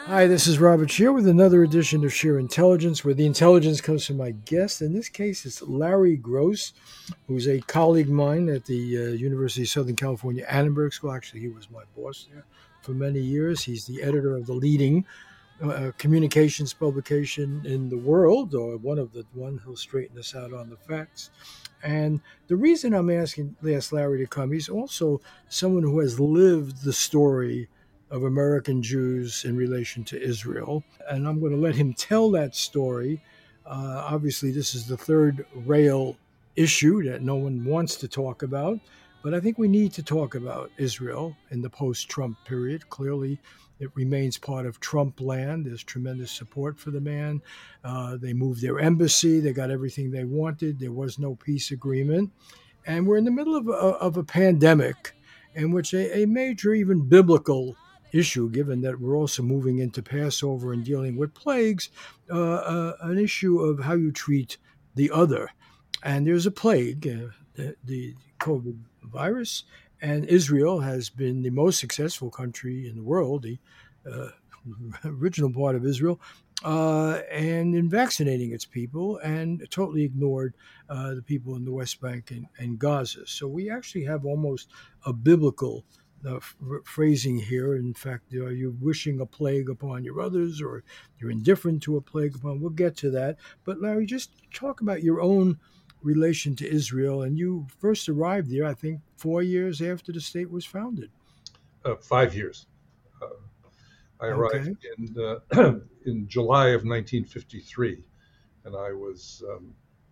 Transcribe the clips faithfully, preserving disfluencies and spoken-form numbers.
Hi, this is Robert Shear with another edition of Sheer Intelligence, where the intelligence comes from my guest. In this case, it's Larry Gross, who's a colleague of mine at the uh, University of Southern California, Annenberg School. Actually, he was my boss there for many years. He's the editor of the leading uh, communications publication in the world, or one of the one who'll straighten us out on the facts. And the reason I'm asking asked Larry to come, he's also someone who has lived the story of American Jews in relation to Israel. And I'm going to let him tell that story. Uh, obviously, this is the third rail issue that no one wants to talk about. But I think we need to talk about Israel in the post Trump period. Clearly, it remains part of Trump land. There's tremendous support for the man. Uh, they moved their embassy. They got everything they wanted. There was no peace agreement. And we're in the middle of a, of a pandemic in which a, a major, even biblical issue, given that we're also moving into Passover and dealing with plagues, uh, uh, an issue of how you treat the other. And there's a plague, uh, the, the COVID virus, and Israel has been the most successful country in the world, the uh, original part of Israel, uh, and in vaccinating its people, and totally ignored uh, the people in the West Bank and, and Gaza. So we actually have almost a biblical uh, phrasing here. In fact, are you wishing a plague upon your others, or you're indifferent to a plague upon? We'll get to that. But Larry, just talk about your own relation to Israel. And you first arrived there, I think, four years after the state was founded. Uh, five years. Uh, I arrived Okay. in uh, in July of nineteen fifty-three, and I was um,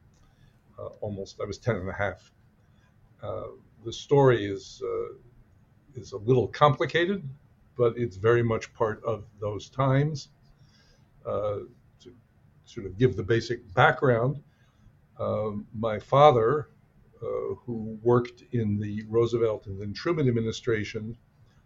uh, almost I was ten and a half. Uh, the story is uh, is a little complicated, but it's very much part of those times. Uh, to sort of give the basic background, uh, my father, uh, who worked in the Roosevelt and then Truman administration,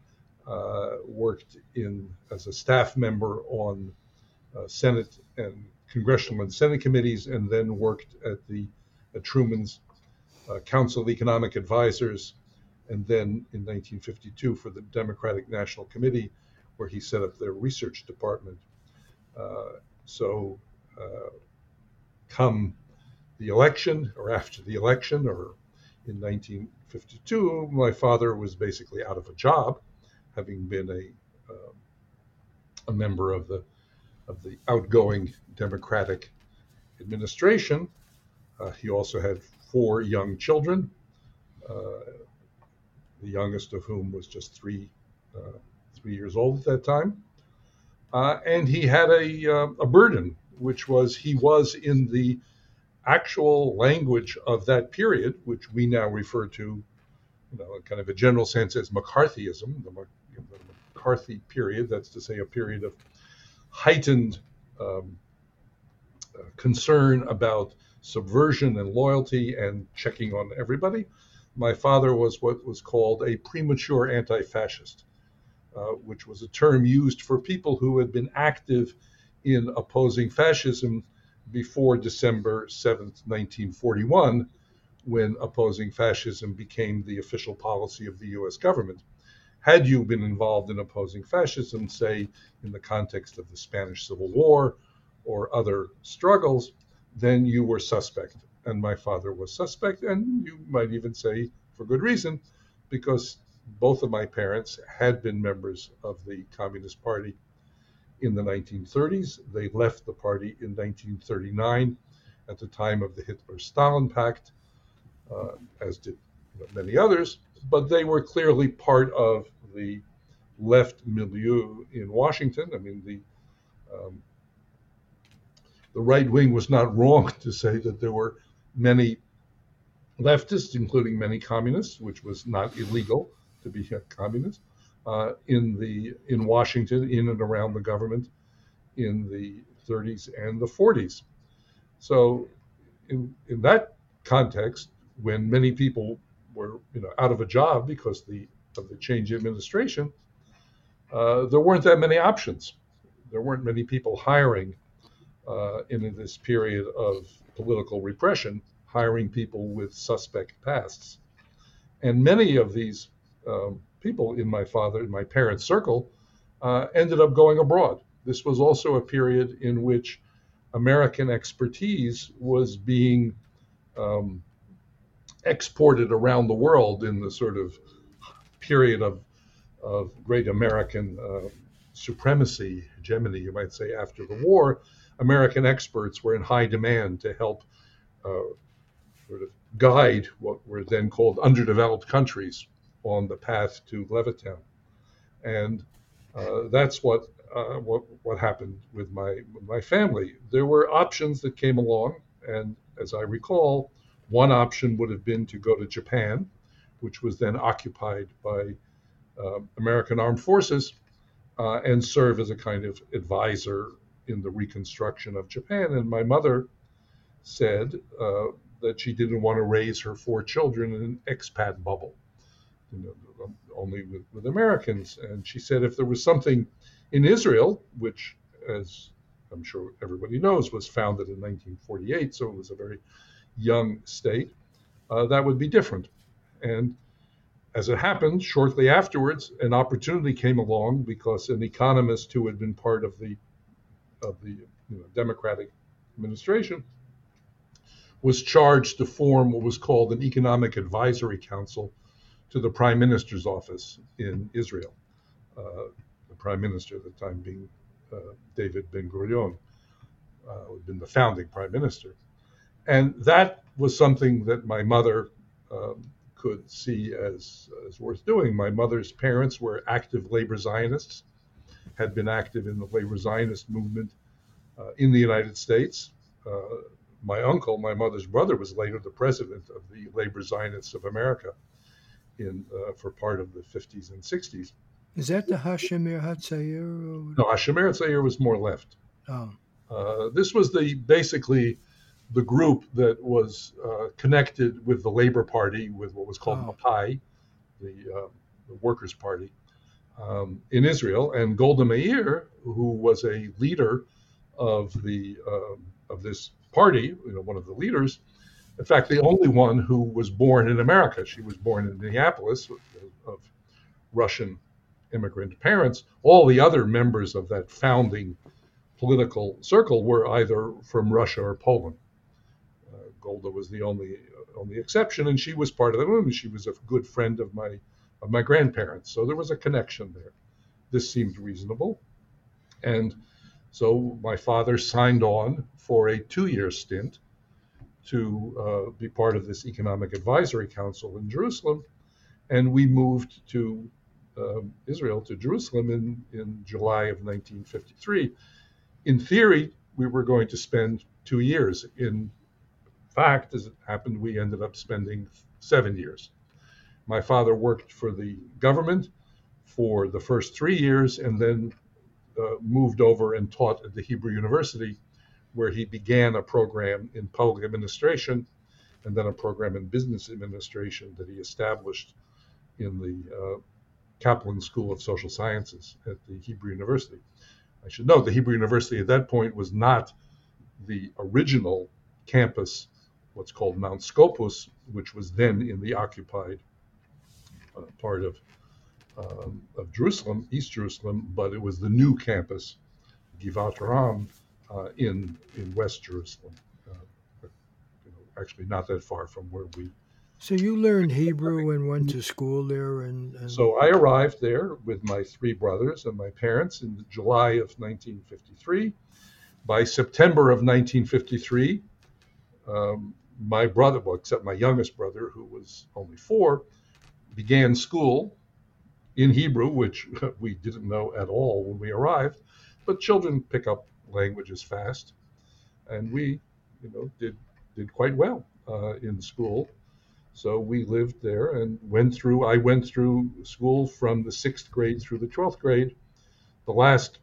uh, worked in as a staff member on uh, Senate and Congressional and Senate committees, and then worked at the at Truman's uh, Council of Economic Advisors, and then in nineteen fifty-two for the Democratic National Committee, where he set up their research department. Uh, so, uh, come the election, or after the election, or in nineteen fifty-two, my father was basically out of a job, having been a uh, a member of the of the outgoing Democratic administration. Uh, he also had four young children, uh, the youngest of whom was just three uh, three years old at that time. Uh, and he had a uh, a burden, which was he was in the actual language of that period, which we now refer to, you know, in kind of a general sense as McCarthyism, the, the McCarthy period. That's to say, a period of heightened um, uh, concern about subversion and loyalty and checking on everybody. My father was what was called a premature anti-fascist, uh, which was a term used for people who had been active in opposing fascism before December seventh, nineteen forty-one, when opposing fascism became the official policy of the U S government. Had you been involved in opposing fascism, say in the context of the Spanish Civil War or other struggles, then you were suspect. And my father was suspect, and you might even say for good reason, because both of my parents had been members of the Communist Party in the nineteen thirties. They left the party in nineteen thirty-nine at the time of the Hitler-Stalin Pact, uh, as did you know, many others, but they were clearly part of the left milieu in Washington. I mean, the um, the right wing was not wrong to say that there were many leftists, including many communists, which was not illegal to be a communist, uh, in the in Washington, in and around the government in the thirties and the forties. So, in in that context, when many people were you know out of a job because the of the change in administration, uh, there weren't that many options. There weren't many people hiring uh, in this period of political repression, hiring people with suspect pasts. And many of these um, people in my father, in my parents' circle, uh, ended up going abroad. this was also a period in which American expertise was being um, exported around the world in the sort of period of, of great American uh, supremacy, hegemony, you might say, after the war. American experts were in high demand to help uh, sort of guide what were then called underdeveloped countries on the path to Levittown. And uh, that's what, uh, what what happened with my with my family. There were options that came along, and as I recall, one option would have been to go to Japan, which was then occupied by uh, American armed forces, uh, and serve as a kind of advisor in the reconstruction of Japan. And my mother said uh, that she didn't want to raise her four children in an expat bubble, you know, only with, with Americans. And she said if there was something in Israel, which, as I'm sure everybody knows, was founded in nineteen forty-eight, so it was a very young state, uh, that would be different. And as it happened, shortly afterwards, an opportunity came along because an economist who had been part of the of the you know, Democratic administration was charged to form what was called an Economic Advisory Council to the Prime Minister's office in Israel. Uh, the Prime Minister at the time being uh, David Ben-Gurion, uh, who had been the founding Prime Minister. And that was something that my mother um, could see as, as worth doing. My mother's parents were active labor Zionists, had been active in the labor Zionist movement uh, in the United States. Uh, my uncle, my mother's brother, was later the president of the Labor Zionists of America in uh, for part of the fifties and sixties. Is that the Hashomer Hatzair? Or... No, Hashomer Hatzair was more left. Oh. Uh, this was the basically the group that was uh, connected with the Labor Party, with what was called Oh. Mapai, the, uh, the Workers' Party um, in Israel, and Golda Meir, who was a leader of the um, of this party, you know, one of the leaders. In fact, the only one who was born in America. She was born in Minneapolis of Russian immigrant parents. All the other members of that founding political circle were either from Russia or Poland. Uh, Golda was the only only exception, and she was part of the movement. She was a good friend of my of my grandparents, so there was a connection there. This seemed reasonable, and so my father signed on for a two-year stint to uh, be part of this Economic Advisory Council in Jerusalem, and we moved to um, Israel, to Jerusalem in, in July of nineteen fifty-three. In theory, we were going to spend two years. In fact, as it happened, we ended up spending seven years. My father worked for the government for the first three years and then uh, moved over and taught at the Hebrew University, where he began a program in public administration and then a program in business administration that he established in the uh, Kaplan School of Social Sciences at the Hebrew University. I should note the Hebrew University at that point was not the original campus, what's called Mount Scopus, which was then in the occupied uh, part of, um, of Jerusalem, East Jerusalem, but it was the new campus, Givat Ram, uh, in in West Jerusalem, uh, but, you know, actually not that far from where we. So you learned Hebrew and went to school there, and, and... So I arrived there with my three brothers and my parents in July of nineteen fifty-three. By September of nineteen fifty-three, um, my brother, well, except my youngest brother, who was only four, began school in Hebrew, which we didn't know at all when we arrived. But children pick up languages fast, and we, you know, did did quite well uh, in school. So we lived there and went through, I went through school from the sixth grade through the twelfth grade. The last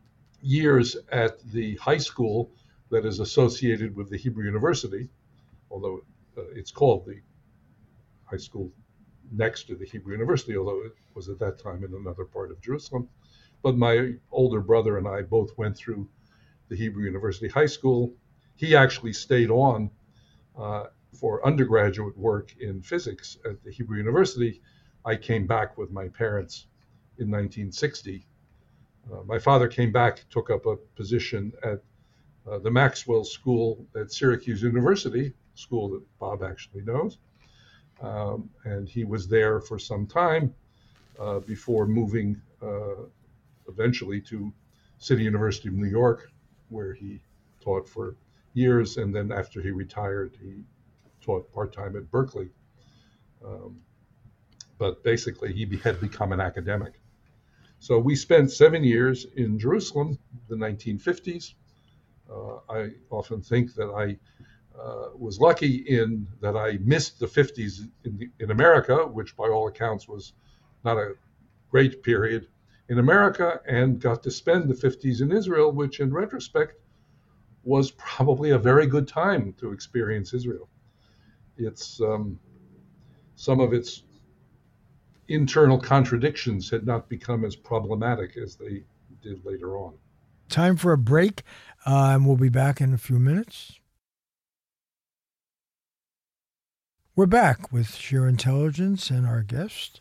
years at the high school that is associated with the Hebrew University, although uh, it's called the high school next to the Hebrew University, although it was at that time in another part of Jerusalem. But my older brother and I both went through the Hebrew University High School. He actually stayed on uh, for undergraduate work in physics at the Hebrew University. I came back with my parents in nineteen sixty Uh, my father came back, took up a position at uh, the Maxwell School at Syracuse University, school that Bob actually knows. Um, and he was there for some time uh, before moving uh, eventually to City University of New York, where he taught for years. And then after he retired, he taught part-time at Berkeley. Um, but basically, he had become an academic. So we spent seven years in Jerusalem, the nineteen fifties. Uh, I often think that I uh, was lucky in that I missed the fifties in, the, in America, which by all accounts was not a great period in America, and got to spend the fifties in Israel, which in retrospect was probably a very good time to experience Israel. It's um, some of its internal contradictions had not become as problematic as they did later on. Time for a break, uh, and we'll be back in a few minutes. We're back with Sheer Intelligence and our guest.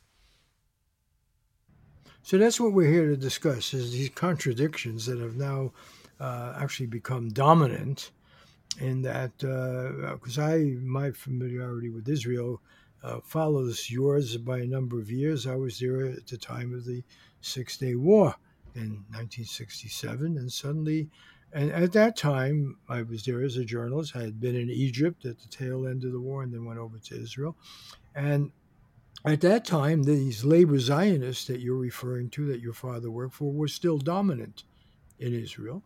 So that's what we're here to discuss, is these contradictions that have now uh, actually become dominant in that, because uh, I, my familiarity with Israel uh, follows yours by a number of years. I was there at the time of the Six-Day War in nineteen sixty-seven, and suddenly, and at that time, I was there as a journalist. I had been in Egypt at the tail end of the war and then went over to Israel. And at that time, these labor Zionists that you're referring to, that your father worked for, were still dominant in Israel.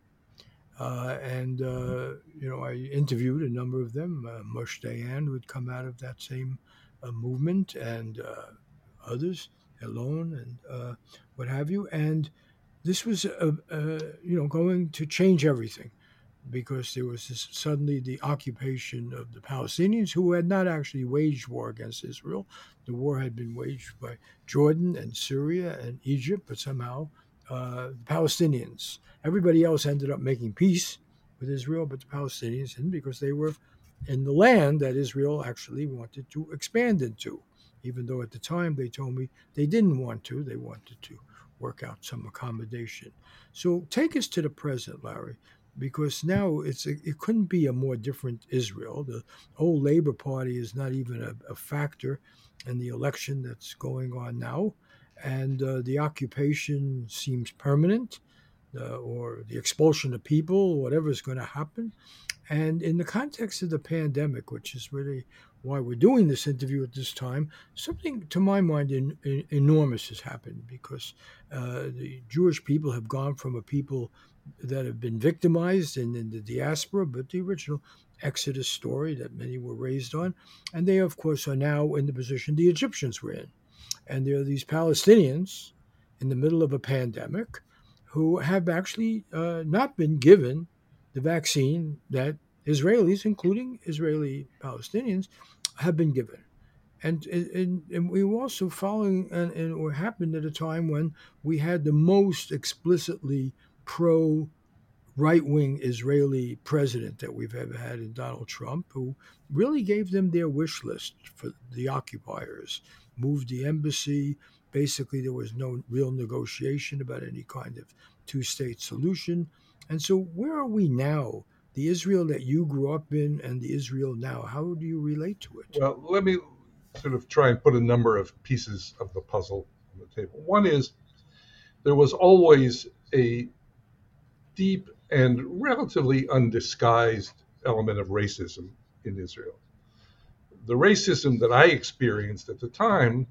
Uh, and, uh, you know, I interviewed a number of them. Uh, Moshe Dayan, who had come out of that same uh, movement, and uh, others, Elon, and uh, what have you. And this was, uh, uh, you know, going to change everything, because there was this, suddenly the occupation of the Palestinians, who had not actually waged war against Israel. The war had been waged by Jordan and Syria and Egypt, but somehow uh, the Palestinians, everybody else ended up making peace with Israel, but the Palestinians didn't, because they were in the land that Israel actually wanted to expand into, even though at the time they told me they didn't want to. They wanted to work out some accommodation. So take us to the present, Larry, because now it's a, it couldn't be a more different Israel. The old Labor Party is not even a, a factor in the election that's going on now, and uh, the occupation seems permanent, uh, or the expulsion of people, whatever is going to happen. And in the context of the pandemic, which is really why we're doing this interview at this time, something, to my mind, in, in, enormous has happened, because uh, the Jewish people have gone from a people that have been victimized in, in the diaspora, but the original Exodus story that many were raised on. And they, of course, are now in the position the Egyptians were in. And there are these Palestinians in the middle of a pandemic who have actually uh, not been given the vaccine that Israelis, including Israeli Palestinians, have been given. And, and, and we were also following, and, and what happened at a time when we had the most explicitly pro right-wing Israeli president that we've ever had in Donald Trump, who really gave them their wish list for the occupiers, moved the embassy. Basically, there was no real negotiation about any kind of two-state solution. And so where are we now? The Israel that you grew up in and the Israel now, how do you relate to it? Well, let me sort of try and put a number of pieces of the puzzle on the table. One is, there was always a deep and relatively undisguised element of racism in Israel. The racism that I experienced at the time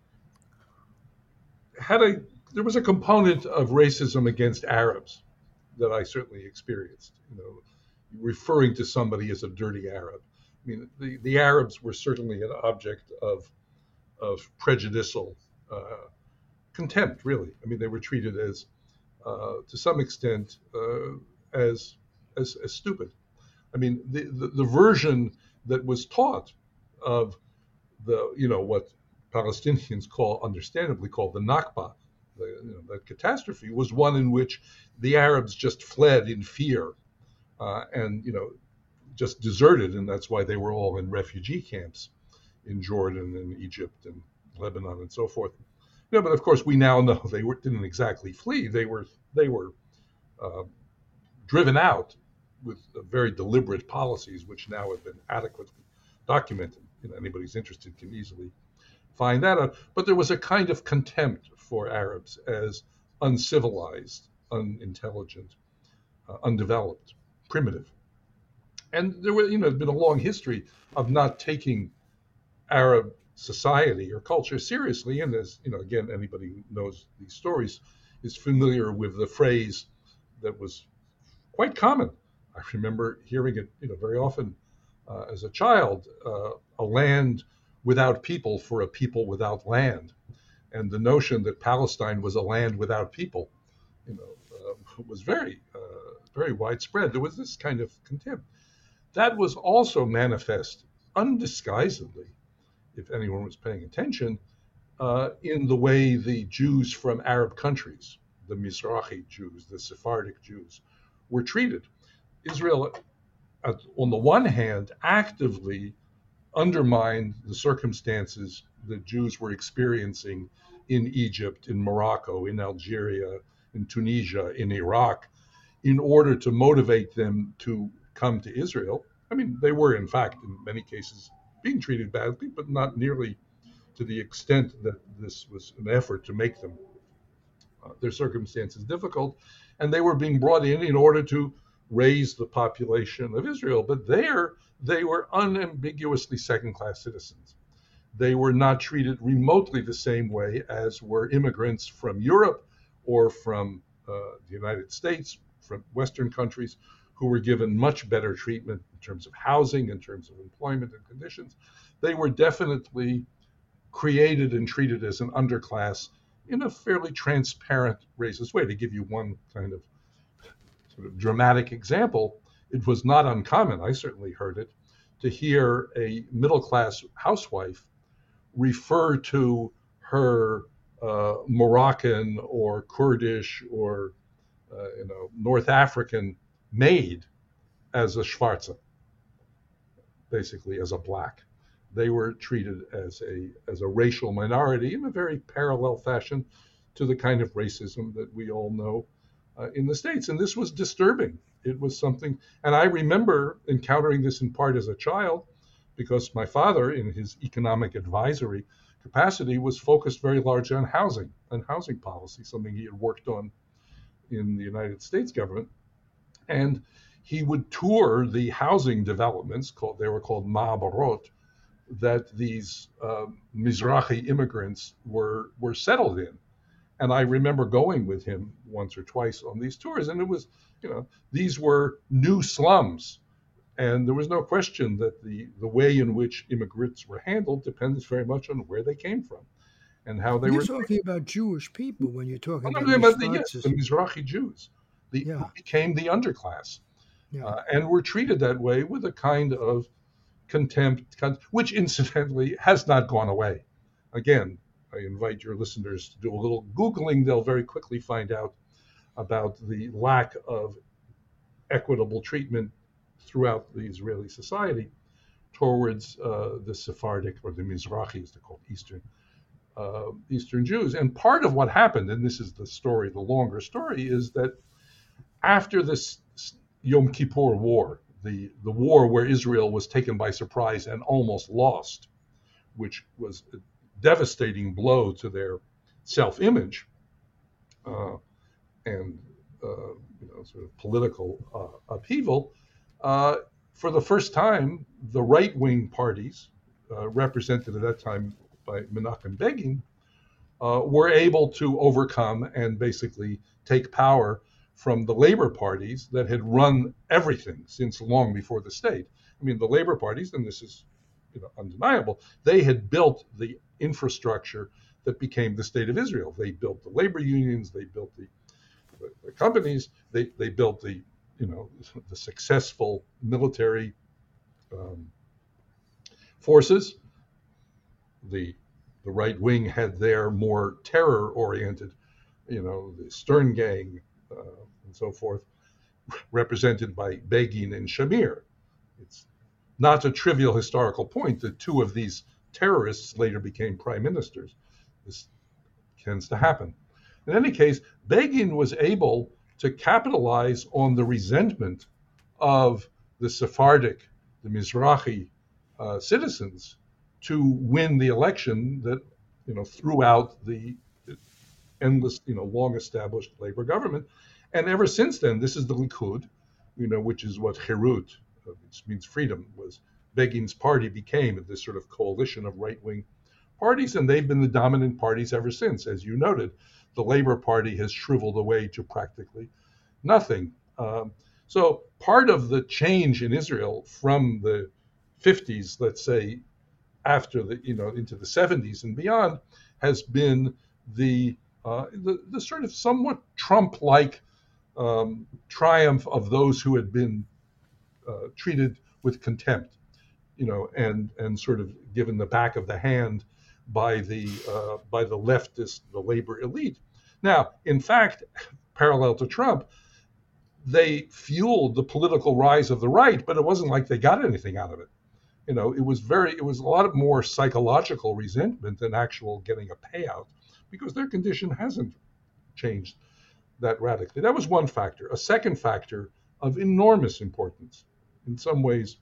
had a, there was a component of racism against Arabs that I certainly experienced, you know, referring to somebody as a dirty Arab. I mean, the, the Arabs were certainly an object of, of prejudicial uh, contempt, really. I mean, they were treated as, uh, to some extent, uh, as, as as stupid. I mean, the, the, the version that was taught of the, you know, what Palestinians call, understandably call the Nakba, the, you know, that catastrophe, was one in which the Arabs just fled in fear uh, and, you know, just deserted, and that's why they were all in refugee camps in Jordan and Egypt and Lebanon and so forth. No, but of course we now know they were, didn't exactly flee. They were they were uh, driven out with very deliberate policies, which now have been adequately documented. You know, anybody who's interested can easily find that out. But there was a kind of contempt for Arabs as uncivilized, unintelligent, uh, undeveloped, primitive. And there were, you know, there's been a long history of not taking Arab society or culture seriously. And as, you know, again, anybody who knows these stories is familiar with the phrase that was quite common. I remember hearing it, you know, very often uh, as a child, uh, a land without people for a people without land. And the notion that Palestine was a land without people, you know, uh, was very, uh, very widespread. There was this kind of contempt. That was also manifest undisguisedly, if anyone was paying attention, uh, in the way the Jews from Arab countries, the Mizrahi Jews, the Sephardic Jews, were treated. Israel, on the one hand, actively undermined the circumstances that Jews were experiencing in Egypt, in Morocco, in Algeria, in Tunisia, in Iraq, in order to motivate them to come to Israel. I mean, they were, in fact, in many cases, being treated badly, but not nearly to the extent that this was an effort to make them uh, their circumstances difficult. And they were being brought in in order to raise the population of Israel. But there, they were unambiguously second-class citizens. They were not treated remotely the same way as were immigrants from Europe or from uh, the United States, from Western countries, who were given much better treatment in terms of housing, in terms of employment and conditions. They were definitely created and treated as an underclass in a fairly transparent, racist way. To give you one kind of sort of dramatic example, it was not uncommon, I certainly heard it, to hear a middle-class housewife refer to her uh, Moroccan or Kurdish or uh, you know North African maid as a Schwarze, basically as a black. They were treated as a as a racial minority in a very parallel fashion to the kind of racism that we all know uh, in the States. And this was disturbing. It was something, and I remember encountering this in part as a child, because my father, in his economic advisory capacity, was focused very largely on housing and housing policy, something he had worked on in the United States government. And he would tour the housing developments, called they were called ma'abarot, that these uh, Mizrahi immigrants were were settled in. And I remember going with him once or twice on these tours, and it was, you know, these were new slums. And there was no question that the, the way in which immigrants were handled depends very much on where they came from and how they You're were. You're talking about Jewish people when you're talking I'm about, about the, yes, the Mizrahi Jews, the, yeah. who became the underclass, yeah. uh, and were treated that way with a kind of contempt, which incidentally has not gone away. Again, I invite your listeners to do a little Googling. They'll very quickly find out about the lack of equitable treatment throughout the Israeli society towards uh, the Sephardic, or the Mizrahi, as they're called, Eastern, uh, Eastern Jews. And part of what happened, and this is the story, the longer story, is that after this Yom Kippur War, the, the war where Israel was taken by surprise and almost lost, which was a devastating blow to their self-image uh, and uh, you know, sort of political uh, upheaval, uh, for the first time, the right-wing parties, uh, represented at that time by Menachem Begin, uh, were able to overcome and basically take power from the labor parties that had run everything since long before the state. I mean, the labor parties, and this is you know, undeniable, they had built the infrastructure that became the state of Israel. They built the labor unions, they built the, the, the companies, they, they built the, you know, the successful military um, forces. The, the right wing had their more terror-oriented, you know, the Stern Gang, uh, and so forth, represented by Begin and Shamir. It's not a trivial historical point that two of these terrorists later became prime ministers. This tends to happen. In any case, Begin was able to capitalize on the resentment of the Sephardic, the Mizrahi uh, citizens to win the election that, you know, threw out the endless, you know, long-established labor government. And ever since then, this is the Likud, you know, which is what Herut, which means freedom, was Begin's party became this sort of coalition of right-wing parties, and they've been the dominant parties ever since. As you noted, the Labor Party has shriveled away to practically nothing. Um, so part of the change in Israel from the fifties, let's say, after the, you know, into the seventies and beyond, has been the uh, the, the sort of somewhat Trump-like um, triumph of those who had been uh, treated with contempt, you know, and and sort of given the back of the hand by the uh, by the leftist, the labor elite. Now, in fact, parallel to Trump, they fueled the political rise of the right, but it wasn't like they got anything out of it. You know, it was very, it was a lot more psychological resentment than actual getting a payout, because their condition hasn't changed that radically. That was one factor. A second factor of enormous importance, in some ways,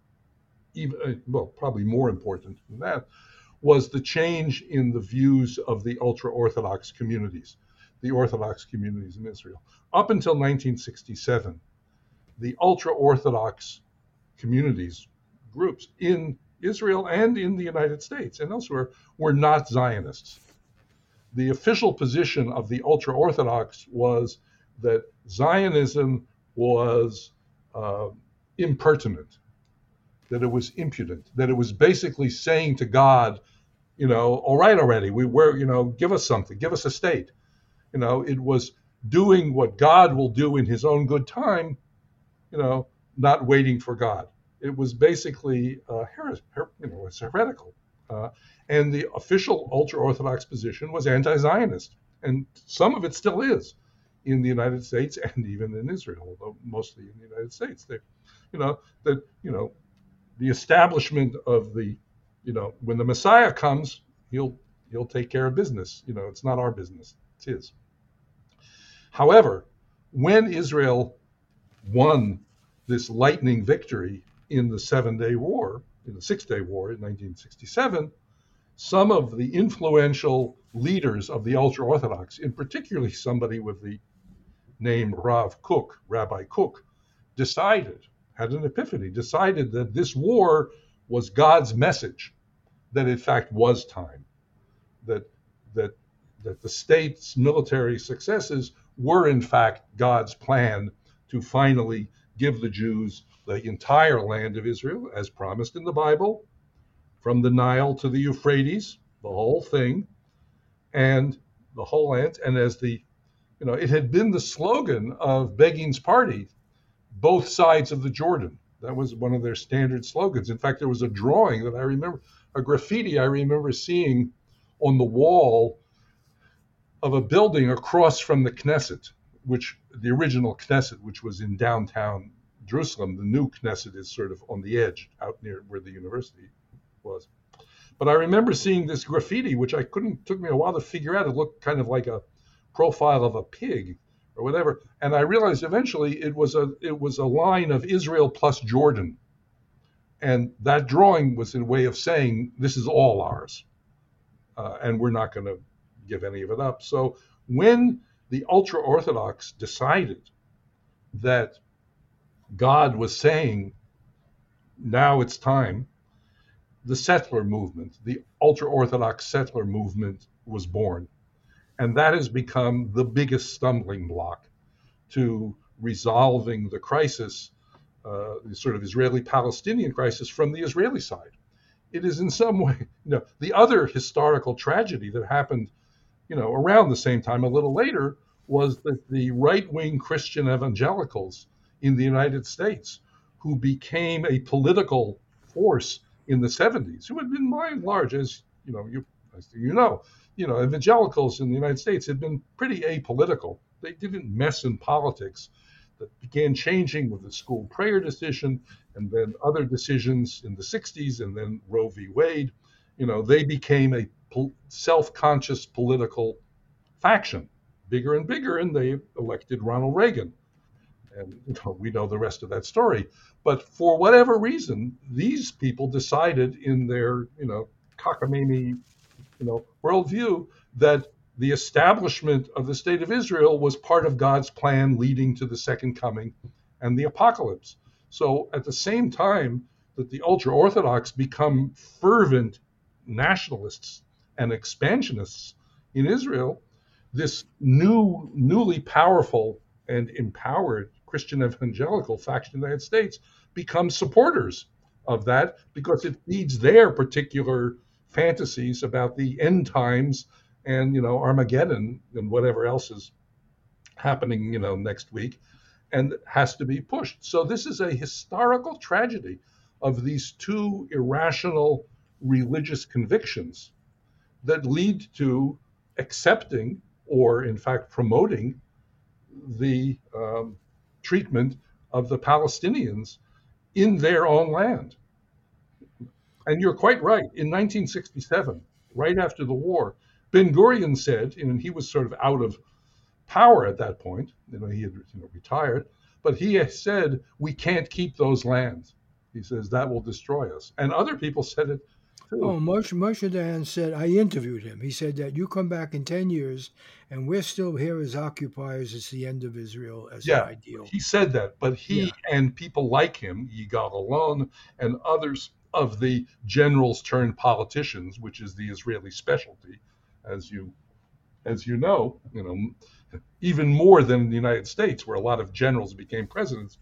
even, well, probably more important than that, was the change in the views of the ultra-Orthodox communities, the Orthodox communities in Israel. Up until nineteen sixty-seven, the ultra-Orthodox communities, groups in Israel and in the United States and elsewhere, were not Zionists. The official position of the ultra-Orthodox was that Zionism was uh, impertinent, that it was impudent, that it was basically saying to God, you know, all right already, we were, you know, give us something, give us a state. You know, it was doing what God will do in his own good time, you know, not waiting for God. It was basically, uh, her, her, you know, it's heretical. Uh, and the official ultra-Orthodox position was anti-Zionist. And some of it still is in the United States and even in Israel, although mostly in the United States. They, you know, that, you know, the establishment of the, you know, when the Messiah comes, he'll he'll take care of business. You know, it's not our business, it's his. However, when Israel won this lightning victory in the Seven-Day War, in the Six-Day War in nineteen sixty-seven, some of the influential leaders of the ultra-Orthodox, in particularly somebody with the name Rav Kook, Rabbi Kook, decided, had an epiphany, decided that this war was God's message, that in fact was time, that that that the state's military successes were in fact God's plan to finally give the Jews the entire land of Israel, as promised in the Bible, from the Nile to the Euphrates, the whole thing, and the whole land. And as the, you know, it had been the slogan of Begin's party, both sides of the Jordan. That was one of their standard slogans. In fact, there was a drawing that I remember, a graffiti I remember seeing on the wall of a building across from the Knesset, which the original Knesset, which was in downtown Jerusalem. The new Knesset is sort of on the edge, out near where the university was. But I remember seeing this graffiti, which I couldn't, took me a while to figure out. It looked kind of like a profile of a pig or whatever. And I realized eventually it was a it was a line of Israel plus Jordan. And that drawing was a way of saying, this is all ours. Uh, and we're not going to give any of it up. So when the ultra-Orthodox decided that God was saying, now it's time, the settler movement, the ultra-Orthodox settler movement was born. And that has become the biggest stumbling block to resolving the crisis, uh, the sort of Israeli-Palestinian crisis from the Israeli side. It is in some way, you know, the other historical tragedy that happened, you know, around the same time, a little later, was that the right-wing Christian evangelicals in the United States, who became a political force in the seventies, who had been by and large, as you know, you as you know, you know, evangelicals in the United States had been pretty apolitical. They didn't mess in politics. That began changing with the school prayer decision, and then other decisions in the sixties, and then Roe v. Wade. You know, they became a self-conscious political faction, bigger and bigger, and they elected Ronald Reagan. And you know, we know the rest of that story. But for whatever reason, these people decided in their, you know, cockamamie, you know, worldview that the establishment of the state of Israel was part of God's plan leading to the second coming and the apocalypse. So at the same time that the ultra-Orthodox become fervent nationalists and expansionists in Israel, this new, newly powerful and empowered Christian evangelical faction in the United States becomes supporters of that because it feeds their particular fantasies about the end times and, you know, Armageddon and whatever else is happening, you know, next week, and has to be pushed. So this is a historical tragedy of these two irrational religious convictions that lead to accepting or, in fact, promoting the um, treatment of the Palestinians in their own land. And you're quite right. In nineteen sixty-seven, right after the war, Ben Gurion said, and he was sort of out of power at that point, you know, he had you know, retired, but he said, we can't keep those lands. He says, that will destroy us. And other people said it too. Oh, Moshe, Moshe Dayan said, I interviewed him. He said that you come back in ten years and we're still here as occupiers. It's the end of Israel as yeah, an ideal. He said that, but he Yeah. and people like him, Yigal Allon and others of the generals turned politicians, which is the Israeli specialty, as you as you know, you know, even more than in the United States, where a lot of generals became presidents.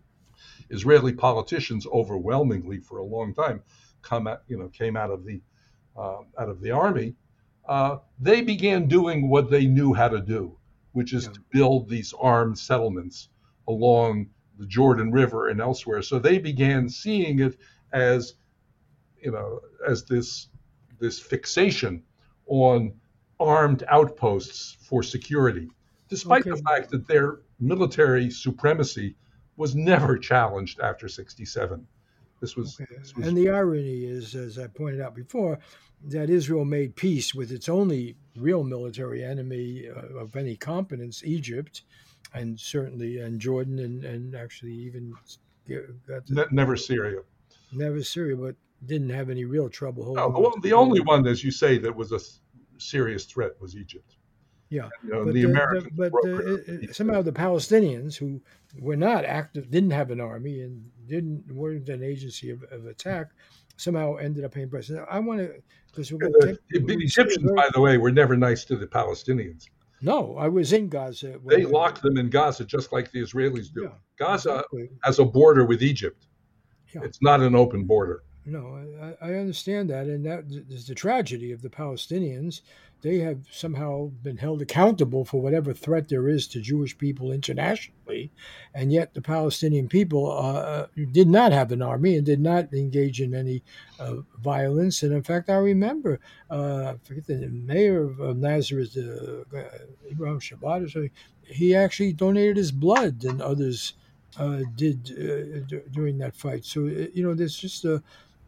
Israeli politicians overwhelmingly for a long time come out, you know, came out of the uh, out of the army. Uh, they began doing what they knew how to do, which is Yeah. to build these armed settlements along the Jordan River and elsewhere. So they began seeing it as, you know, as this this fixation on armed outposts for security, despite Okay. the fact that their military supremacy was never challenged after sixty-seven. This was, Okay. this was And the irony is, as I pointed out before, that Israel made peace with its only real military enemy uh, of any competence, Egypt, and certainly and Jordan, and, and actually even got to, ne- never Syria. never Syria, but didn't have any real trouble holding No, on. the, one- to the the only border. one, as you say, that was a th- serious threat was Egypt. Yeah, You know, but the the, Americans the, but brokered the, peace. it, somehow the Palestinians, who were not active, didn't have an army and didn't weren't an agency of, of attack, somehow ended up paying price. Now, I want to because we're going to the, take the we see a Egyptians, very- by the way, were never nice to the Palestinians. No, I was in Gaza. when They the- locked them in Gaza just like the Israelis do. Yeah, Gaza exactly. has a border with Egypt. Yeah. It's not an open border. No, I, I understand that, and that is the tragedy of the Palestinians. They have somehow been held accountable for whatever threat there is to Jewish people internationally, and yet the Palestinian people uh, did not have an army and did not engage in any uh, violence. And in fact, I remember, uh, I forget the mayor of, of Nazareth, uh, Ibrahim Shabbat or something, he actually donated his blood, and others uh, did uh, d- during that fight. So, you know, there's just a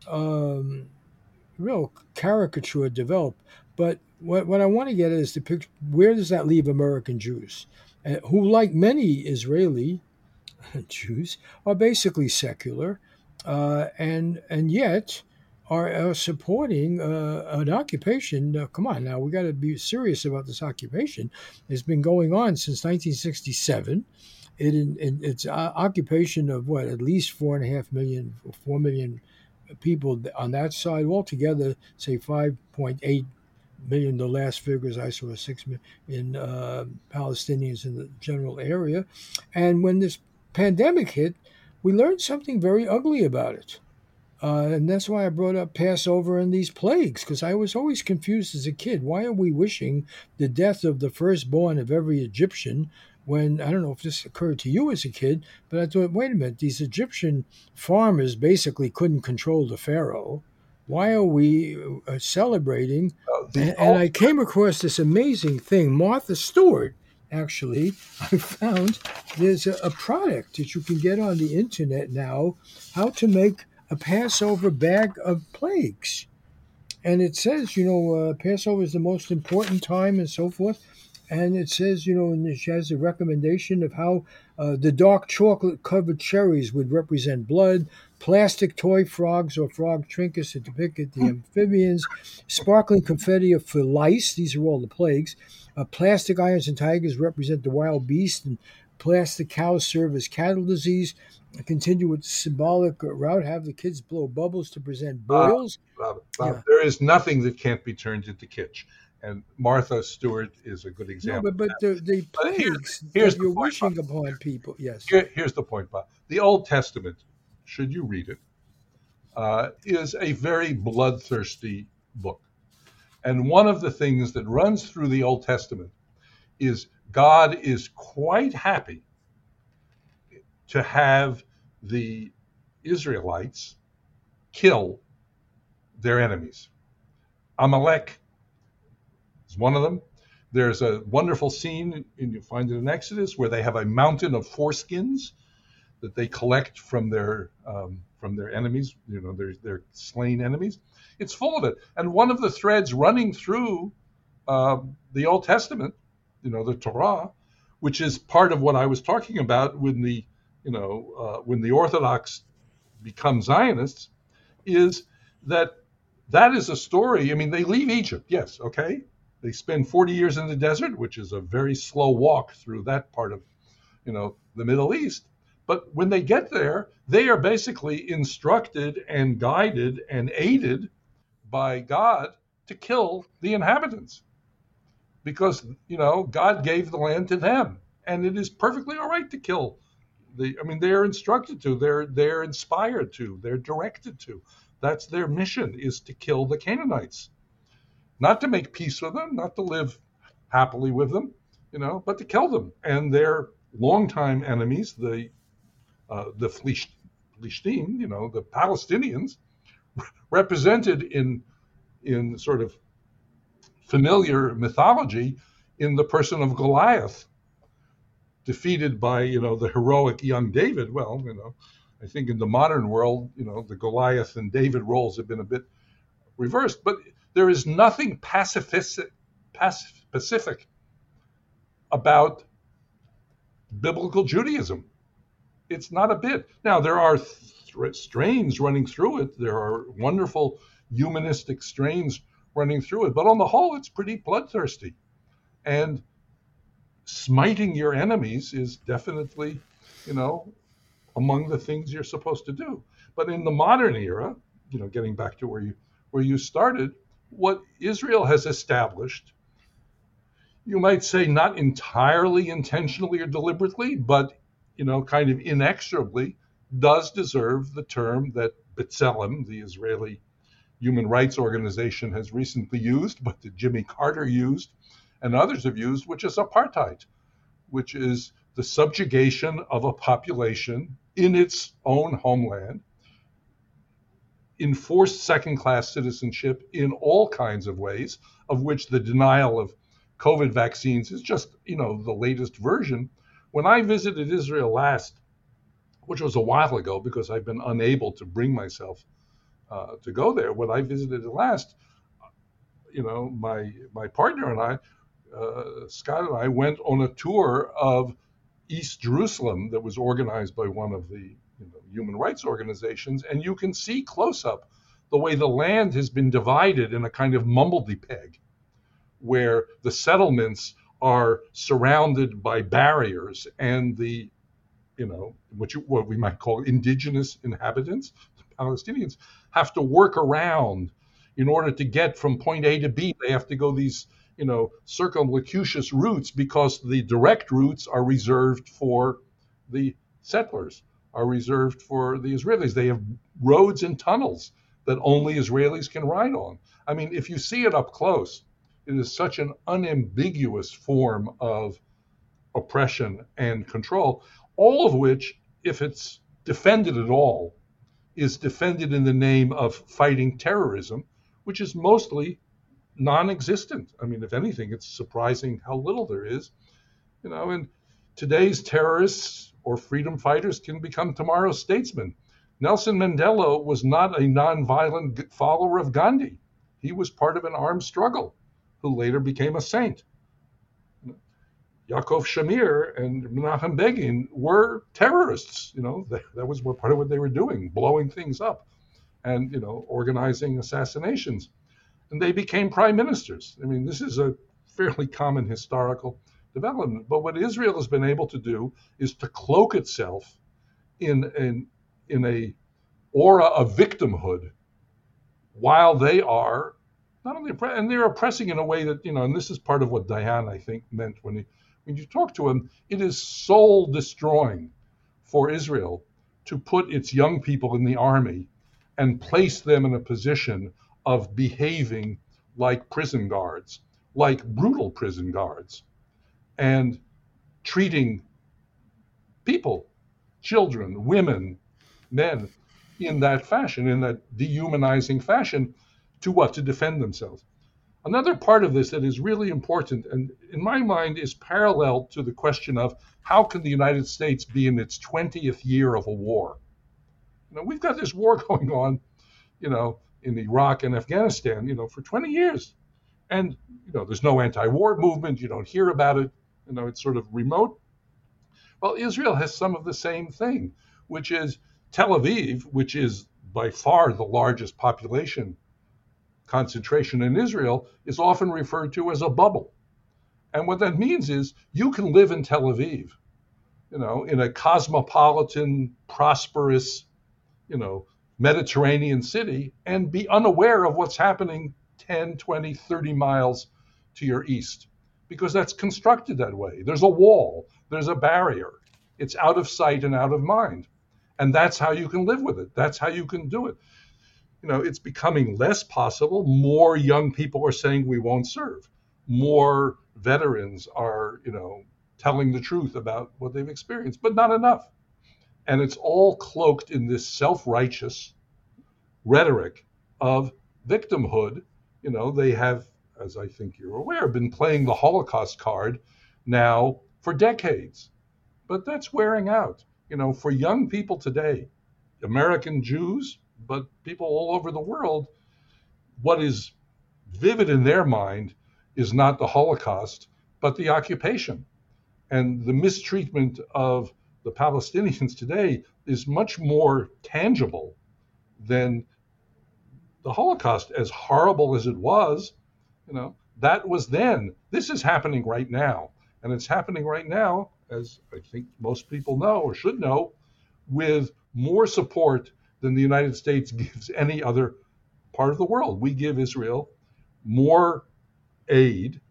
um, real caricature developed. But what, what I want to get is the picture. Where does that leave American Jews, uh, who, like many Israeli Jews, are basically secular, uh, and and yet are, are supporting uh, an occupation? Uh, come on, now we got to be serious about this occupation. It's been going on since nineteen sixty-seven. It, it it's uh, occupation of what, at least four and a half million, four million people on that side altogether. Say five point eight million. The last figures I saw, six million uh, Palestinians in the general area. And when this pandemic hit, we learned something very ugly about it. Uh, and that's why I brought up Passover and these plagues, because I was always confused as a kid. Why are we wishing the death of the firstborn of every Egyptian when, I don't know if this occurred to you as a kid, but I thought, wait a minute, these Egyptian farmers basically couldn't control the Pharaoh. Why are we uh, celebrating? Uh, the, And, and I came across this amazing thing. Martha Stewart, actually, I found there's a, a product that you can get on the internet now, how to make a Passover bag of plagues. And it says, you know, uh, Passover is the most important time and so forth. And it says, you know, and she has a recommendation of how uh, the dark chocolate covered cherries would represent blood, plastic toy frogs or frog trinkets to depict the amphibians, sparkling confetti for lice, these are all the plagues, uh, plastic lions and tigers represent the wild beast, and plastic cows serve as cattle disease. Continue with symbolic route, have the kids blow bubbles to present Bob, boils. Bob, Bob, Yeah. there is nothing that can't be turned into kitsch. And Martha Stewart is a good No, example. but but the, the But here's, plagues here's that the you're point, Bob. wishing upon people, yes. Here, here's the point, Bob. The Old Testament, should you read it, uh, is a very bloodthirsty book. And one of the things that runs through the Old Testament is God is quite happy to have the Israelites kill their enemies. Amalek is one of them. There's a wonderful scene, and you find it in Exodus, where they have a mountain of foreskins that they collect from their um, from their enemies, you know, their their slain enemies. It's full of it. And one of the threads running through uh, the Old Testament, you know, the Torah, which is part of what I was talking about when the, you know, uh, when the Orthodox become Zionists, is that that is a story. I mean, they leave Egypt, yes, okay. They spend forty years in the desert, which is a very slow walk through that part of, you know, the Middle East. But when they get there, they are basically instructed and guided and aided by God to kill the inhabitants, because, you know, God gave the land to them, and it is perfectly all right to kill the. I mean, they're instructed to, they're they're inspired to, they're directed to. That's their mission, is to kill the Canaanites, not to make peace with them, not to live happily with them, you know, but to kill them. And their longtime enemies, the uh, the Philistine, you know, the Palestinians, represented in in sort of familiar mythology in the person of Goliath, defeated by, you know, the heroic young David. Well, you know, I think in the modern world, you know, the Goliath and David roles have been a bit reversed, but there is nothing pacifistic, pacific about biblical Judaism. It's not a bit. Now, there are th- strains running through it. There are wonderful humanistic strains running through it. But on the whole, it's pretty bloodthirsty. And smiting your enemies is definitely, you know, among the things you're supposed to do. But in the modern era, you know, getting back to where you where you started, what Israel has established, you might say not entirely intentionally or deliberately, but, you know, kind of inexorably, does deserve the term that B'Tselem, the Israeli human rights organization, has recently used, but that Jimmy Carter used and others have used, which is apartheid, which is the subjugation of a population in its own homeland, enforced second-class citizenship in all kinds of ways, of which the denial of COVID vaccines is just, you know, the latest version. When I visited Israel last, which was a while ago because I've been unable to bring myself uh, to go there, when I visited it last, you know, my my partner and I, uh, Scott and I, went on a tour of East Jerusalem that was organized by one of the, you know, human rights organizations, and you can see close up the way the land has been divided in a kind of mumbledy-peg, where the settlements are surrounded by barriers, and the, you know, what you what we might call indigenous inhabitants, the Palestinians, have to work around in order to get from point A to B. They have to go these, you know, circumlocucious routes, because the direct routes are reserved for the settlers, are reserved for the Israelis. They have roads and tunnels that only Israelis can ride on. I mean, if you see it up close, it is such an unambiguous form of oppression and control, all of which, if it's defended at all, is defended in the name of fighting terrorism, which is mostly non-existent. I mean, if anything, it's surprising how little there is, you know, and today's terrorists or freedom fighters can become tomorrow's statesmen. Nelson Mandela was not a non-violent follower of Gandhi. He was part of an armed struggle who later became a saint. Yaakov Shamir and Menachem Begin were terrorists. You know, that, that was what part of what they were doing, blowing things up and, you know, organizing assassinations. And they became prime ministers. I mean, this is a fairly common historical development. But what Israel has been able to do is to cloak itself in in, in a aura of victimhood while they are not only oppre- and they're oppressing in a way that, you know, and this is part of what Dayan, I think, meant when he when you talk to him, it is soul destroying for Israel to put its young people in the army and place them in a position of behaving like prison guards, like brutal prison guards, and treating people, children, women, men, in that fashion, in that dehumanizing fashion, to what? To defend themselves. Another part of this that is really important, and in my mind is parallel to the question of how can the United States be in its twentieth year of a war? You know, we've got this war going on, you know, in Iraq and Afghanistan, you know, for twenty years. And, you know, there's no anti-war movement. You don't hear about it. You know, it's sort of remote. Well, Israel has some of the same thing, which is Tel Aviv, which is by far the largest population concentration in Israel, is often referred to as a bubble. And what that means is you can live in Tel Aviv, you know, in a cosmopolitan, prosperous, you know, Mediterranean city and be unaware of what's happening ten, twenty, thirty miles to your east, because that's constructed that way. There's a wall, there's a barrier. It's out of sight and out of mind. And that's how you can live with it. That's how you can do it. You know, it's becoming less possible. More young people are saying we won't serve. More veterans are, you know, telling the truth about what they've experienced, but not enough. And it's all cloaked in this self-righteous rhetoric of victimhood. You know, they have, as I think you're aware, been playing the Holocaust card now for decades. But that's wearing out. You know, for young people today, American Jews, but people all over the world, what is vivid in their mind is not the Holocaust, but the occupation. And the mistreatment of the Palestinians today is much more tangible than the Holocaust. As horrible as it was, you know, that was then. This is happening right now. And it's happening right now, as I think most people know or should know, with more support than the United States gives any other part of the world. We give Israel more aid,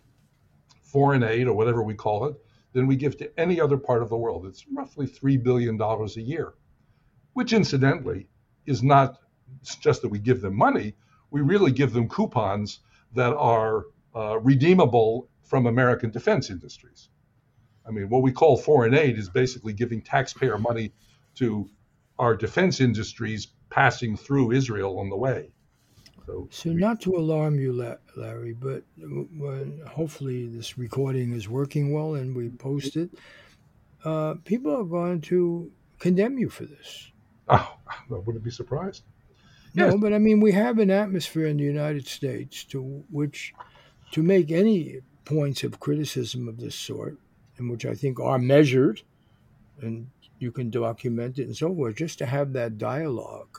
foreign aid or whatever we call it, than we give to any other part of the world. It's roughly three billion dollars a year, which incidentally is not just that we give them money, we really give them coupons that are uh, redeemable from American defense industries. I mean, what we call foreign aid is basically giving taxpayer money to our defense industries passing through Israel on the way. So, So, not to alarm you, Larry, but when hopefully this recording is working well and we post it, uh, people are going to condemn you for this. oh, I wouldn't be surprised. No, Yes. but I mean, we have an atmosphere in the United States to which to make any points of criticism of this sort, and which I think are measured, and you can document it and so forth, just to have that dialogue,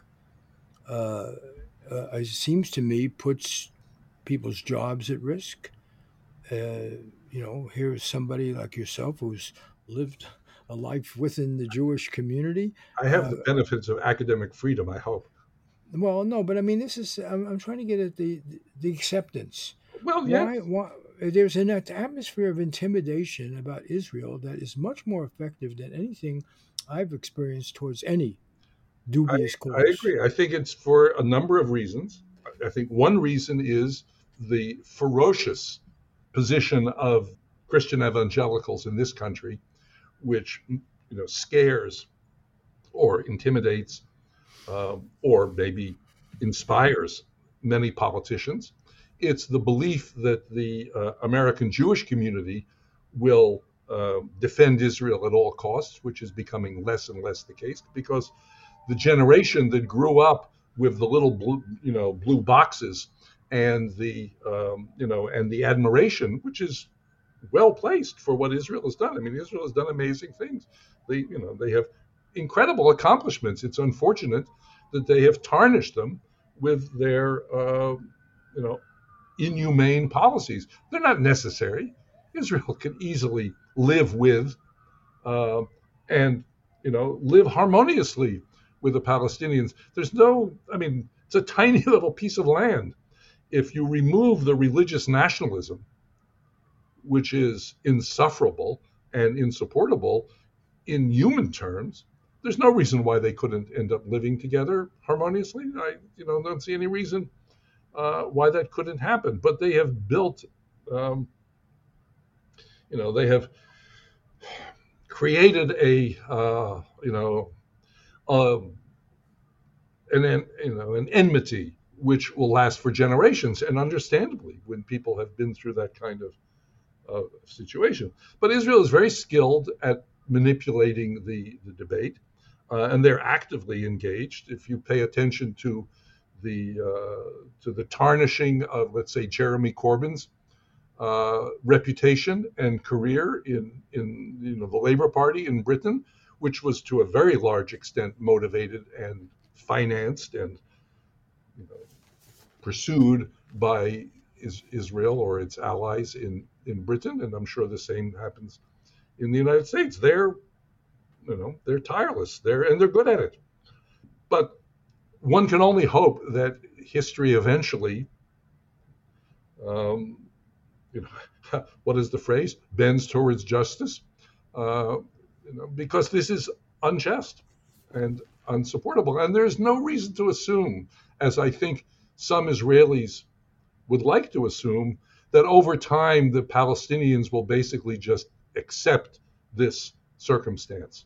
uh, uh, it seems to me, puts people's jobs at risk. Uh, you know, here's somebody like yourself who's lived a life within the Jewish community. I have Uh, the benefits of academic freedom, I hope. well, no, but I mean, this is, I'm, I'm trying to get at the, the acceptance. Well, yes. Why, why, there's an atmosphere of intimidation about Israel that is much more effective than anything I've experienced towards any I, dubious I cause. agree. I think it's for a number of reasons. I think one reason is the ferocious position of Christian evangelicals in this country, which, you know, scares or intimidates uh, or maybe inspires many politicians. It's the belief that the uh, American Jewish community will uh, defend Israel at all costs, which is becoming less and less the case, because the generation that grew up with the little blue, you know, blue boxes and the, um, you know, and the admiration, which is well placed for what Israel has done. I mean, Israel has done amazing things. They, you know, they have incredible accomplishments. It's unfortunate that they have tarnished them with their, uh, you know, inhumane policies. They're not necessary. Israel can easily live with uh, and, you know, live harmoniously with the Palestinians. There's no, I mean, it's a tiny little piece of land. If you remove the religious nationalism, which is insufferable and insupportable in human terms, there's no reason why they couldn't end up living together harmoniously. I, you know, don't see any reason uh, why that couldn't happen. But they have built, um, you know, they have created a, uh, you know, um, an, you know, an enmity which will last for generations, and understandably, when people have been through that kind of uh, situation. But Israel is very skilled at manipulating the, the debate, uh, and they're actively engaged. If you pay attention to the uh, to the tarnishing of, let's say, Jeremy Corbyn's uh, reputation and career in in you know the Labour Party in Britain, which was to a very large extent motivated and financed and you know, pursued by is, Israel or its allies in, in Britain, and I'm sure the same happens in the United States. They're, you know, they're tireless. They're and they're good at it. But one can only hope that history eventually, um, you know, what is the phrase? Bends towards justice, uh, you know, because this is unjust and unsupportable. And there's no reason to assume, as I think some Israelis would like to assume, that over time the Palestinians will basically just accept this circumstance.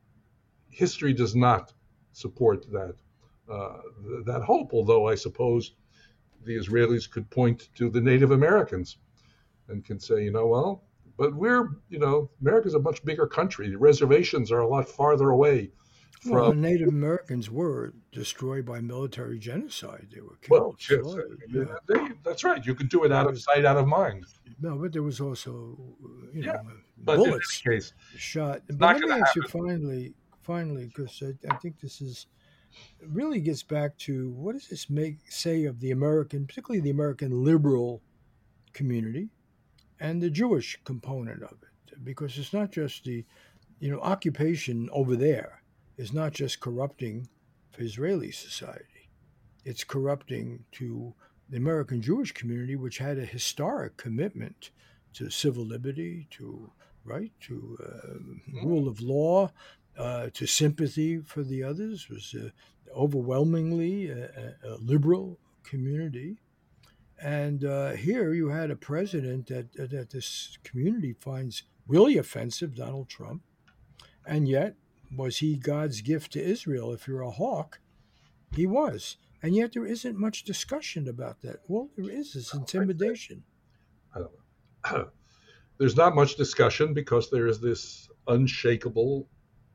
History does not support that uh, that hope, although I suppose the Israelis could point to the Native Americans and can say, you know, well, but we're, you know, America's a much bigger country. The reservations are a lot farther away. Well, the From, Native Americans were destroyed by military genocide. They were well, killed, yes, slaughtered. yeah, Yeah. they, that's right. You can do it out There of was sight, out of mind. no, but there was also, you Yeah, know, but in bullets any case, shot. it's But not let going me to ask you happen. finally, finally, because I, I think this is really gets back to what does this make say of the American, particularly the American liberal community and the Jewish component of it, because it's not just the, you know, occupation over there is not just corrupting for Israeli society. It's corrupting to the American Jewish community, which had a historic commitment to civil liberty, to right, to uh, Mhm. rule of law, uh, to sympathy for the others. It was uh, overwhelmingly a, a liberal community. And uh, here you had a president that, that this community finds really offensive, Donald Trump. And yet, was he God's gift to Israel? If you're a hawk, he was. And yet, there isn't much discussion about that. All there is is intimidation. I don't know. There's not much discussion because there is this unshakable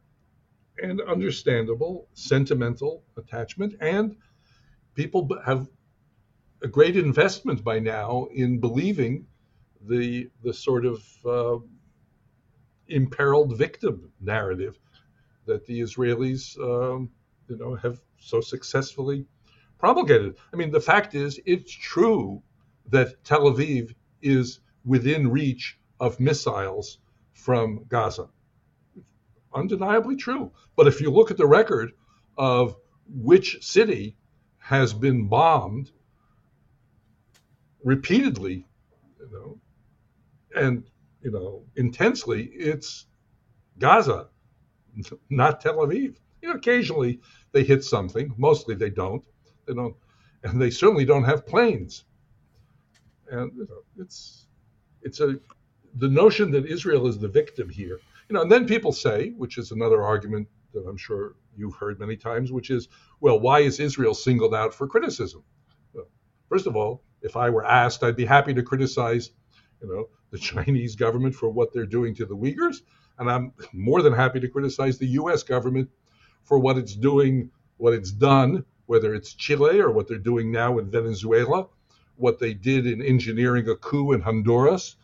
and understandable sentimental attachment, and people have a great investment by now in believing the the sort of uh, imperiled victim narrative that the Israelis, um, you know, have so successfully promulgated. I mean, the fact is, it's true that Tel Aviv is within reach of missiles from Gaza. Undeniably true. But if you look at the record of which city has been bombed repeatedly, you know, and you know, intensely, it's Gaza, not Tel Aviv. You know, occasionally they hit something. Mostly they don't. They don't, and they certainly don't have planes. And you know, it's it's a the notion that Israel is the victim here. You know, and then people say, which is another argument that I'm sure you've heard many times, which is, well, why is Israel singled out for criticism? Well, first of all, if I were asked, I'd be happy to criticize, you know, the Chinese government for what they're doing to the Uyghurs, and I'm more than happy to criticize the U S government for what it's doing, what it's done, whether it's Chile or what they're doing now in Venezuela, what they did in engineering a coup in Honduras,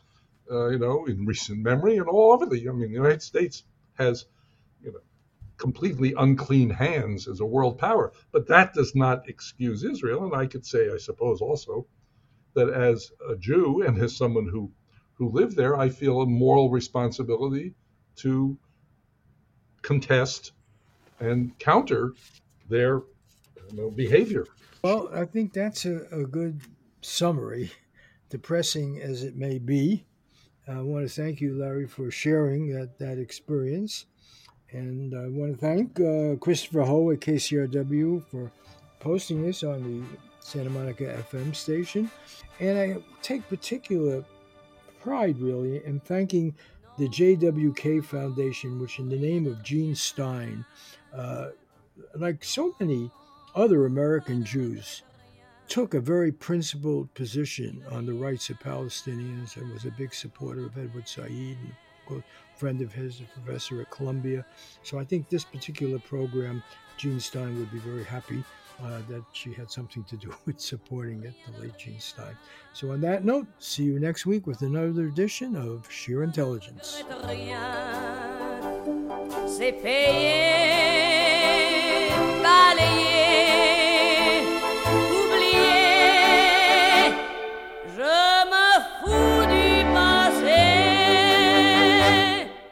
uh, you know, in recent memory, and all over the. I mean, the United States has, you know, completely unclean hands as a world power, but that does not excuse Israel. And I could say, I suppose, also that as a Jew and as someone who who lived there, I feel a moral responsibility to contest and counter their, you know, behavior. Well, I think that's a, a good summary, depressing as it may be. I want to thank you, Larry, for sharing that, that experience. And I want to thank uh, Christopher Ho at K C R W for posting this on the Santa Monica F M station. And I take particular pride, really, in thanking the J W K Foundation, which, in the name of Gene Stein, uh, like so many other American Jews, took a very principled position on the rights of Palestinians and was a big supporter of Edward Said, and a friend of his, a professor at Columbia. So I think this particular program, Gene Stein would be very happy uh, that she had something to do with supporting it, the late Gene Stein. So on that note, see you next week with another edition of Sheer Intelligence.